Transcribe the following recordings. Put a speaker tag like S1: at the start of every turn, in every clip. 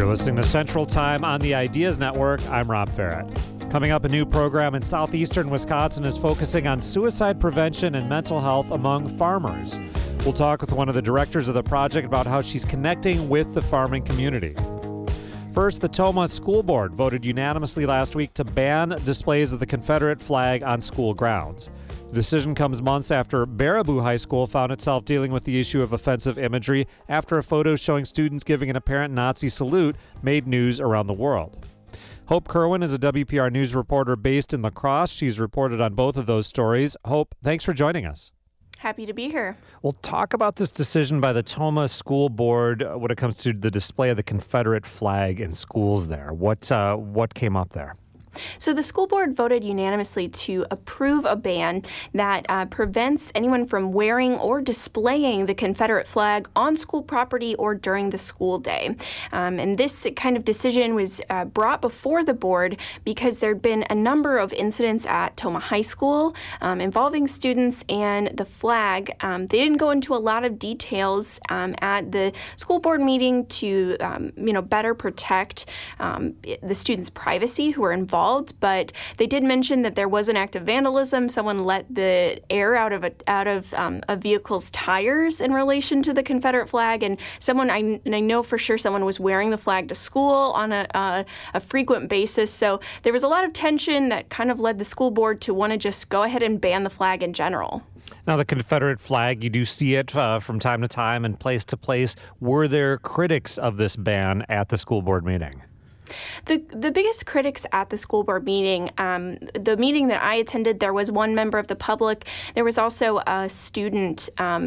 S1: listening to Central Time on the Ideas Network. I'm Rob Farrett. Coming up, a new program in southeastern Wisconsin is focusing on suicide prevention and mental health among farmers. We'll talk with one of the directors of the project about how she's connecting with the farming community. First, the Tomah School Board voted unanimously last week to ban displays of the Confederate flag on school grounds. The decision comes months after Baraboo High School found itself dealing with the issue of offensive imagery after a photo showing students giving an apparent Nazi salute made news around the world. Hope Kerwin is a WPR News reporter based in La Crosse. She's reported on both of those stories. Hope, thanks for joining us.
S2: Happy to be here.
S1: We'll talk about this decision by the Tomah School Board when it comes to the display of the Confederate flag in schools there. What came up there?
S2: So the school board voted unanimously to approve a ban that prevents anyone from wearing or displaying the Confederate flag on school property or during the school day. And this kind of decision was brought before the board because there had been a number of incidents at Tomah High School involving students and the flag. They didn't go into a lot of details at the school board meeting to better protect the students' privacy who were involved. But they did mention that there was an act of vandalism. Someone let the air out of a vehicle's tires in relation to the Confederate flag, and I know for sure someone was wearing the flag to school on a frequent basis. So there was a lot of tension that kind of led the school board to want to just go ahead and ban the flag in general.
S1: Now, the Confederate flag, you do see it from time to time and place to place. Were there critics of this ban at the school board meeting?
S2: The biggest critics at the school board meeting, the meeting that I attended, there was one member of the public. There was also a student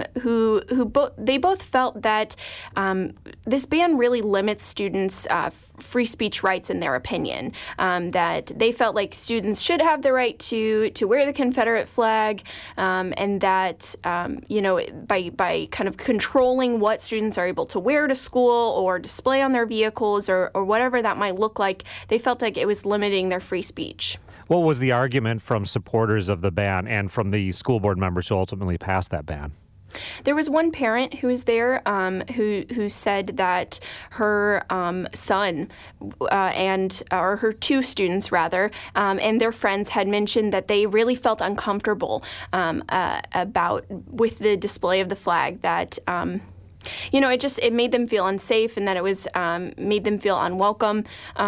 S2: they both felt that this ban really limits students' free speech rights in their opinion. That they felt like students should have the right to wear the Confederate flag, and that by kind of controlling what students are able to wear to school or display on their vehicles or whatever that might look like, they felt like it was limiting their free speech.
S1: What was the argument from supporters of the ban and from the school board members who ultimately passed that ban?
S2: There was one parent who was there who said that her son or her two students rather and their friends had mentioned that they really felt uncomfortable with the display of the flag, that it made them feel unsafe, and that it was made them feel unwelcome.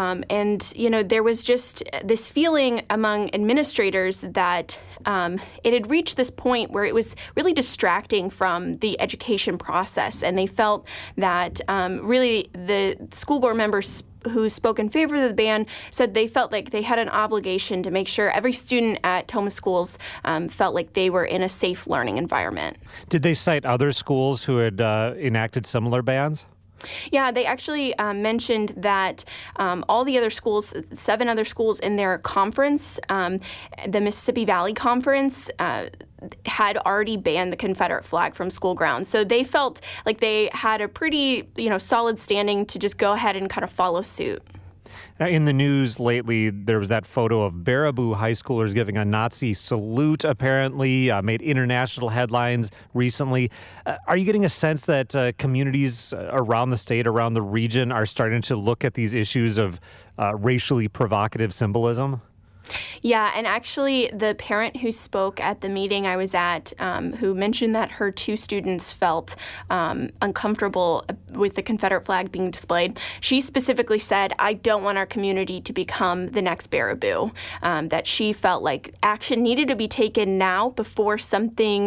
S2: There was just this feeling among administrators that it had reached this point where it was really distracting from the education process, and they felt that really the school board members who spoke in favor of the ban said they felt like they had an obligation to make sure every student at Tomah schools felt like they were in a safe learning environment.
S1: Did they cite other schools who had enacted similar bans?
S2: Yeah, they actually mentioned that all the other schools, 7 other schools in their conference, the Mississippi Valley Conference, had already banned the Confederate flag from school grounds. So they felt like they had a pretty, solid standing to just go ahead and kind of follow suit.
S1: In the news lately, there was that photo of Baraboo high schoolers giving a Nazi salute, apparently, made international headlines recently. Are you getting a sense that communities around the state, around the region, are starting to look at these issues of racially provocative symbolism?
S2: Yeah, and actually the parent who spoke at the meeting I was at, who mentioned that her 2 students felt uncomfortable with the Confederate flag being displayed, she specifically said, I don't want our community to become the next Baraboo, that she felt like action needed to be taken now before something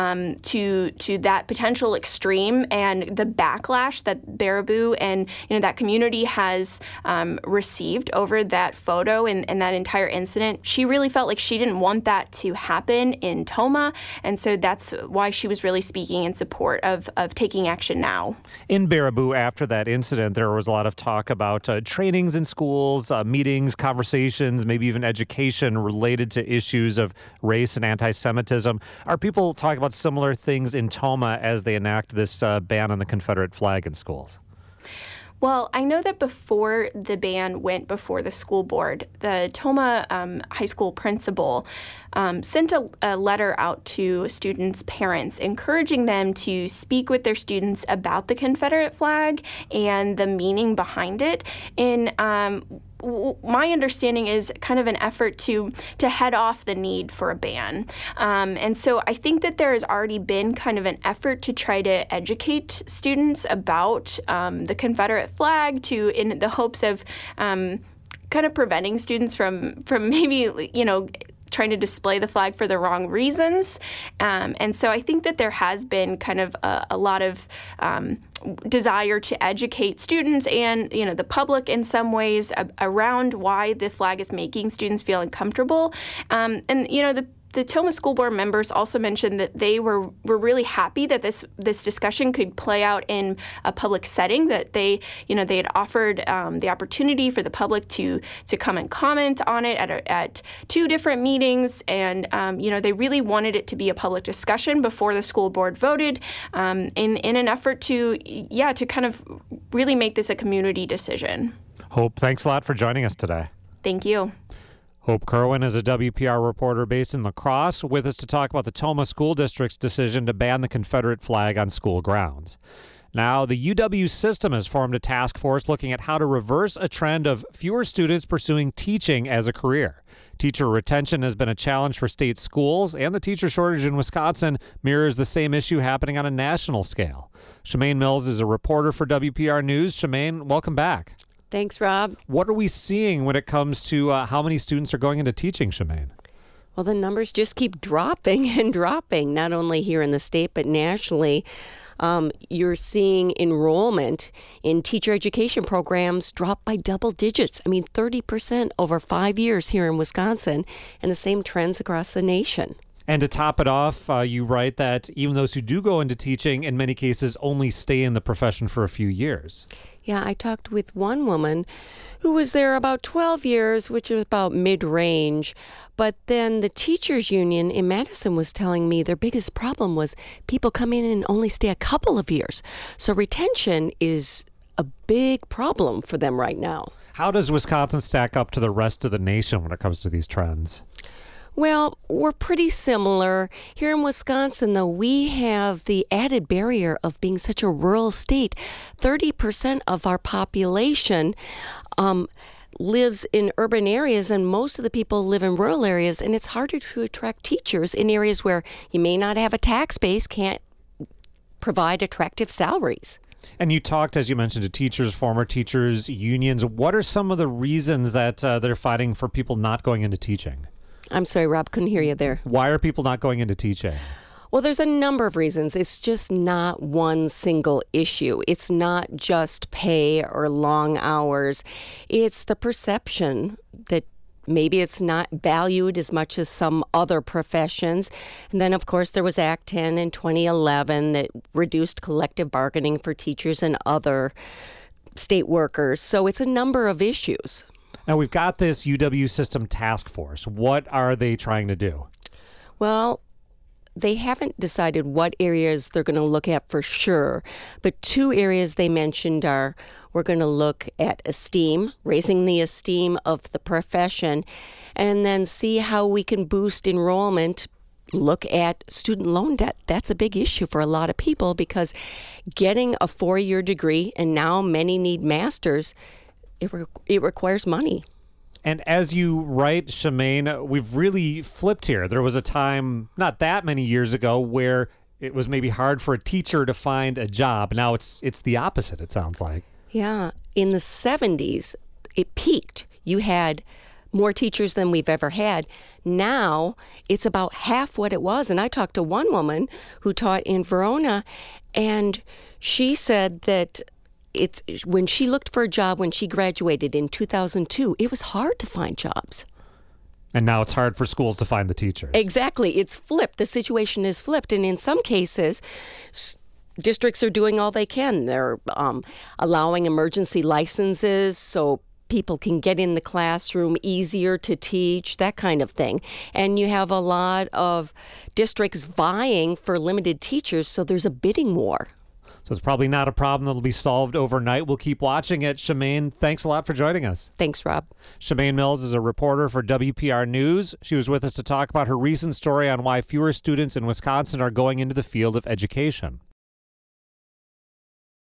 S2: to that potential extreme and the backlash that Baraboo and that community has received over that photo and that entire incident. She really felt like she didn't want that to happen in Tomah, and so that's why she was really speaking in support of taking action now.
S1: In Baraboo, after that incident, there was a lot of talk about trainings in schools, meetings, conversations, maybe even education related to issues of race and anti-Semitism. Are people talking about similar things in Tomah as they enact this ban on the Confederate flag in schools?
S2: Well, I know that before the ban went before the school board, the Tomah High School principal sent a letter out to students' parents encouraging them to speak with their students about the Confederate flag and the meaning behind it. And my understanding is kind of an effort to head off the need for a ban. And so I think that there has already been kind of an effort to try to educate students about the Confederate flag in the hopes of kind of preventing students from maybe, trying to display the flag for the wrong reasons. And so I think that there has been kind of a lot of desire to educate students and, the public in some ways around why the flag is making students feel uncomfortable. The Tomah School Board members also mentioned that they were really happy that this discussion could play out in a public setting, that they had offered the opportunity for the public to come and comment on it at two different meetings, and they really wanted it to be a public discussion before the school board voted in an effort to kind of really make this a community decision.
S1: Hope, thanks a lot for joining us today.
S2: Thank you.
S1: Hope Kerwin is a WPR reporter based in La Crosse, with us to talk about the Tomah School District's decision to ban the Confederate flag on school grounds. Now, the UW system has formed a task force looking at how to reverse a trend of fewer students pursuing teaching as a career. Teacher retention has been a challenge for state schools, and the teacher shortage in Wisconsin mirrors the same issue happening on a national scale. Shemaine Mills is a reporter for WPR News. Shemaine, welcome back.
S3: Thanks, Rob.
S1: What are we seeing when it comes to how many students are going into teaching, Shemaine?
S3: Well, the numbers just keep dropping and dropping, not only here in the state, but nationally. You're seeing enrollment in teacher education programs drop by double digits. 30% over 5 years here in Wisconsin, and the same trends across the nation.
S1: And to top it off, you write that even those who do go into teaching, in many cases, only stay in the profession for a few years.
S3: Yeah, I talked with one woman who was there about 12 years, which is about mid-range. But then the teachers union in Madison was telling me their biggest problem was people come in and only stay a couple of years. So retention is a big problem for them right now.
S1: How does Wisconsin stack up to the rest of the nation when it comes to these trends?
S3: Well, we're pretty similar. Here in Wisconsin, though, we have the added barrier of being such a rural state. 30% of our population lives in urban areas, and most of the people live in rural areas, and it's harder to attract teachers in areas where you may not have a tax base, can't provide attractive salaries.
S1: And you talked, as you mentioned, to teachers, former teachers, unions. What are some of the reasons that they're fighting for people not going into teaching?
S3: I'm sorry, Rob, couldn't hear you there.
S1: Why are people not going into teaching?
S3: Well, there's a number of reasons. It's just not one single issue. It's not just pay or long hours. It's the perception that maybe it's not valued as much as some other professions. And then, of course, there was Act 10 in 2011 that reduced collective bargaining for teachers and other state workers. So it's a number of issues.
S1: Now, we've got this UW system task force. What are they trying to do?
S3: Well, they haven't decided what areas they're going to look at for sure. But two areas they mentioned are, we're going to look at esteem, raising the esteem of the profession, and then see how we can boost enrollment. Look at student loan debt. That's a big issue for a lot of people because getting a 4-year degree, and now many need masters, it requires money.
S1: And as you write, Shemaine, we've really flipped here. There was a time not that many years ago where it was maybe hard for a teacher to find a job. Now it's the opposite, it sounds like.
S3: Yeah. In the 70s, it peaked. You had more teachers than we've ever had. Now it's about half what it was. And I talked to one woman who taught in Verona, and she said that when she looked for a job when she graduated in 2002, it was hard to find jobs.
S1: And now it's hard for schools to find the teachers.
S3: Exactly. It's flipped. The situation is flipped. And in some cases, districts are doing all they can. They're allowing emergency licenses so people can get in the classroom easier to teach, that kind of thing. And you have a lot of districts vying for limited teachers, so there's a bidding war.
S1: So it's probably not a problem that'll be solved overnight. We'll keep watching it. Shemaine, thanks a lot for joining us.
S3: Thanks, Rob.
S1: Shemaine Mills is a reporter for WPR News. She was with us to talk about her recent story on why fewer students in Wisconsin are going into the field of education.